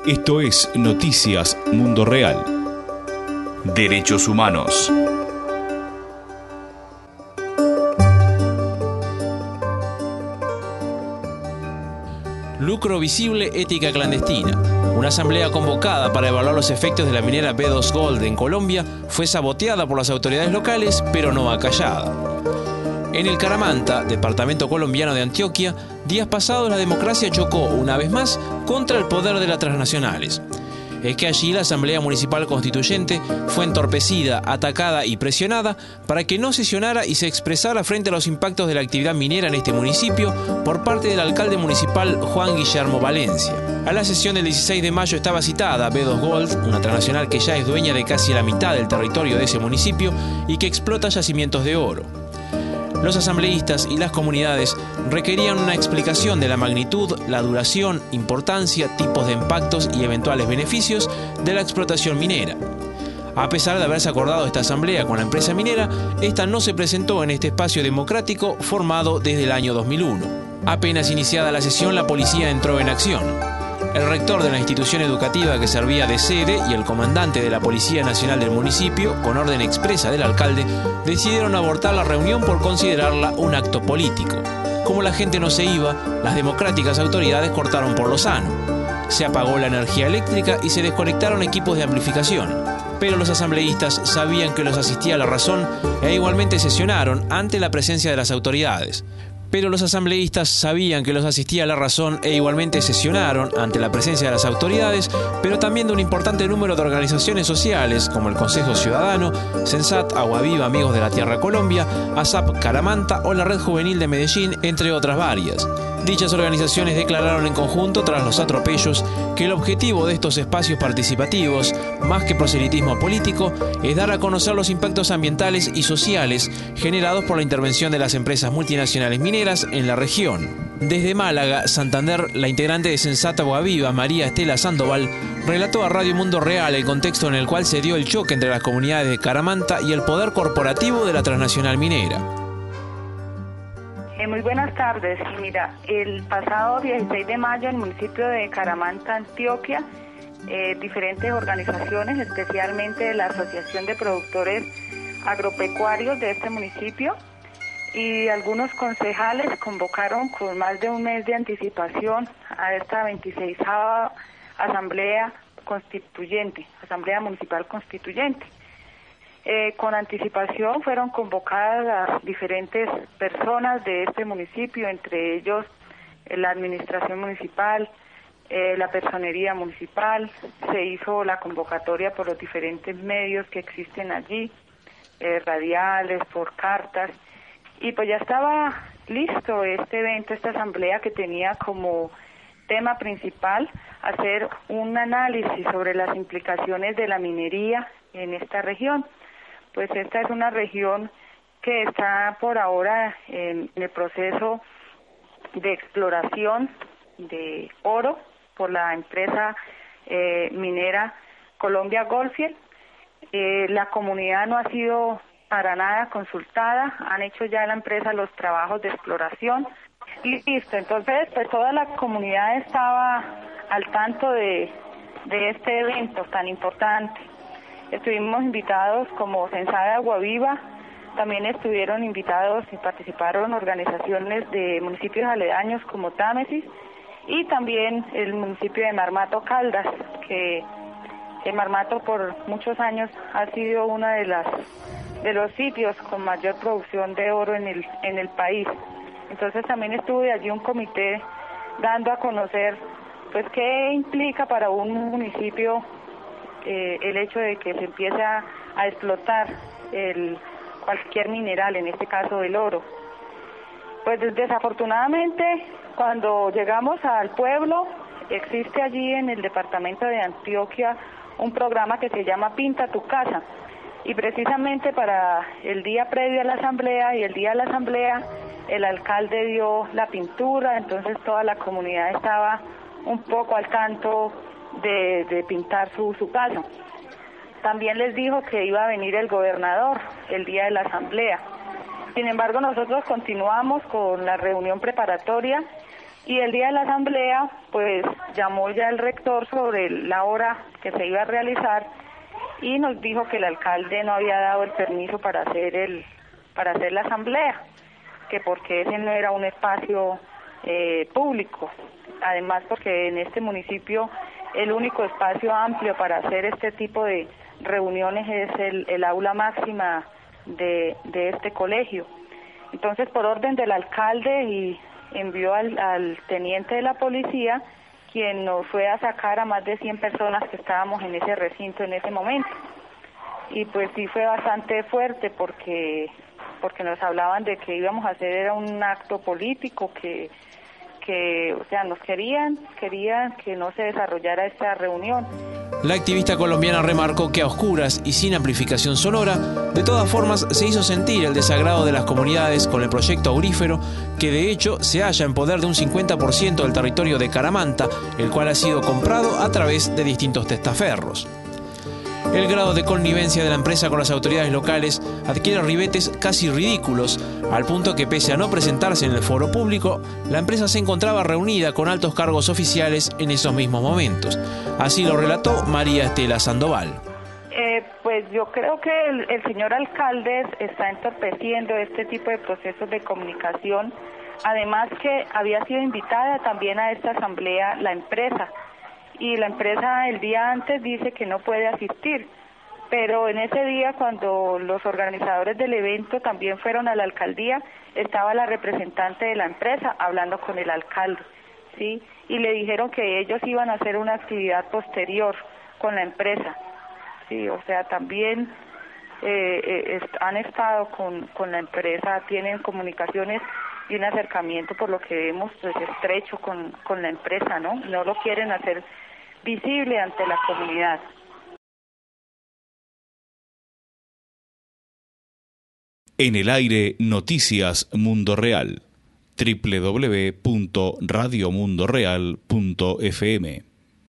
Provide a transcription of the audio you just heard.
Esto es Noticias Mundo Real. Derechos humanos. Lucro visible, ética clandestina. Una asamblea convocada para evaluar los efectos de la minera B2 Gold en Colombia fue saboteada por las autoridades locales, pero no acallada. En el Caramanta, departamento colombiano de Antioquia, días pasados la democracia chocó una vez más contra el poder de las transnacionales. Es que allí la Asamblea Municipal Constituyente fue entorpecida, atacada y presionada para que no sesionara y se expresara frente a los impactos de la actividad minera en este municipio por parte del alcalde municipal Juan Guillermo Valencia. A la sesión del 16 de mayo estaba citada B2 Gold, una transnacional que ya es dueña de casi la mitad del territorio de ese municipio y que explota yacimientos de oro. Los asambleístas y las comunidades requerían una explicación de la magnitud, la duración, importancia, tipos de impactos y eventuales beneficios de la explotación minera. A pesar de haberse acordado esta asamblea con la empresa minera, esta no se presentó en este espacio democrático formado desde el año 2001. Apenas iniciada la sesión, la policía entró en acción. El rector de la institución educativa que servía de sede y el comandante de la Policía Nacional del municipio, con orden expresa del alcalde, decidieron abortar la reunión por considerarla un acto político. Como la gente no se iba, las democráticas autoridades cortaron por lo sano. Se apagó la energía eléctrica y se desconectaron equipos de amplificación. Pero los asambleístas sabían que los asistía la razón e igualmente sesionaron ante la presencia de las autoridades. Pero los asambleístas sabían que los asistía la razón e igualmente sesionaron ante la presencia de las autoridades, pero también de un importante número de organizaciones sociales como el Consejo Ciudadano, Sensat, Agua Viva, Amigos de la Tierra Colombia, ASAP Caramanta o la Red Juvenil de Medellín, entre otras varias. Dichas organizaciones declararon en conjunto, tras los atropellos, que el objetivo de estos espacios participativos, más que proselitismo político, es dar a conocer los impactos ambientales y sociales generados por la intervención de las empresas multinacionales mineras en la región. Desde Málaga, Santander, la integrante de Sensata Agua Viva, María Estela Sandoval, relató a Radio Mundo Real el contexto en el cual se dio el choque entre las comunidades de Caramanta y el poder corporativo de la transnacional minera. Muy buenas tardes. Mira, el pasado 16 de mayo en el municipio de Caramanta, Antioquia, diferentes organizaciones, especialmente la Asociación de Productores Agropecuarios de este municipio y algunos concejales convocaron con más de un mes de anticipación a esta 26ª Asamblea Constituyente, Asamblea Municipal Constituyente. Con anticipación fueron convocadas las diferentes personas de este municipio, entre ellos la administración municipal, la personería municipal. Se hizo la convocatoria por los diferentes medios que existen allí, radiales, por cartas, y pues ya estaba listo este evento, esta asamblea que tenía como tema principal hacer un análisis sobre las implicaciones de la minería en esta región. Pues esta es una región que está por ahora en el proceso de exploración de oro por la empresa minera Colombia Goldfield. La comunidad no ha sido para nada consultada, han hecho ya la empresa los trabajos de exploración. Listo, entonces pues toda la comunidad estaba al tanto de este evento tan importante. Estuvimos invitados como Sensada Agua Viva, también estuvieron invitados y participaron organizaciones de municipios aledaños como Támesis y también el municipio de Marmato Caldas, que Marmato por muchos años ha sido uno de los sitios con mayor producción de oro en el país. Entonces también estuvo allí un comité dando a conocer pues qué implica para un municipio el hecho de que se empiece a explotar cualquier mineral, en este caso el oro. Pues desafortunadamente, cuando llegamos al pueblo, existe allí en el departamento de Antioquia un programa que se llama Pinta tu Casa, y precisamente para el día previo a la asamblea y el día de la asamblea, el alcalde dio la pintura, entonces toda la comunidad estaba un poco al tanto de pintar su casa. También les dijo que iba a venir el gobernador el día de la asamblea. Sin embargo, nosotros continuamos con la reunión preparatoria Y el día de la asamblea, pues llamó ya el rector sobre la hora que se iba a realizar y nos dijo que el alcalde no había dado el permiso para hacer la asamblea, que porque ese no era un espacio público. Además, porque en este municipio el único espacio amplio para hacer este tipo de reuniones es el aula máxima de este colegio. Entonces, por orden del alcalde, y envió al teniente de la policía, quien nos fue a sacar a más de 100 personas que estábamos en ese recinto en ese momento. Y pues sí fue bastante fuerte porque nos hablaban de que íbamos a hacer era un acto político, que o sea, nos querían que no se desarrollara esta reunión. La activista colombiana remarcó que a oscuras y sin amplificación sonora, de todas formas se hizo sentir el desagrado de las comunidades con el proyecto aurífero, que de hecho se halla en poder de un 50% del territorio de Caramanta, el cual ha sido comprado a través de distintos testaferros. El grado de connivencia de la empresa con las autoridades locales adquiere ribetes casi ridículos, al punto que pese a no presentarse en el foro público, la empresa se encontraba reunida con altos cargos oficiales en esos mismos momentos. Así lo relató María Estela Sandoval. Pues yo creo que el señor alcalde está entorpeciendo este tipo de procesos de comunicación. Además que había sido invitada también a esta asamblea la empresa. Y la empresa el día antes dice que no puede asistir, pero en ese día cuando los organizadores del evento también fueron a la alcaldía, estaba la representante de la empresa hablando con el alcalde, ¿sí? Y le dijeron que ellos iban a hacer una actividad posterior con la empresa, sí, o sea, también han estado con la empresa, tienen comunicaciones y un acercamiento, por lo que vemos, pues estrecho con la empresa, ¿no? No lo quieren hacer visible ante la comunidad. En el aire, Noticias Mundo Real. www.radiomundoreal.fm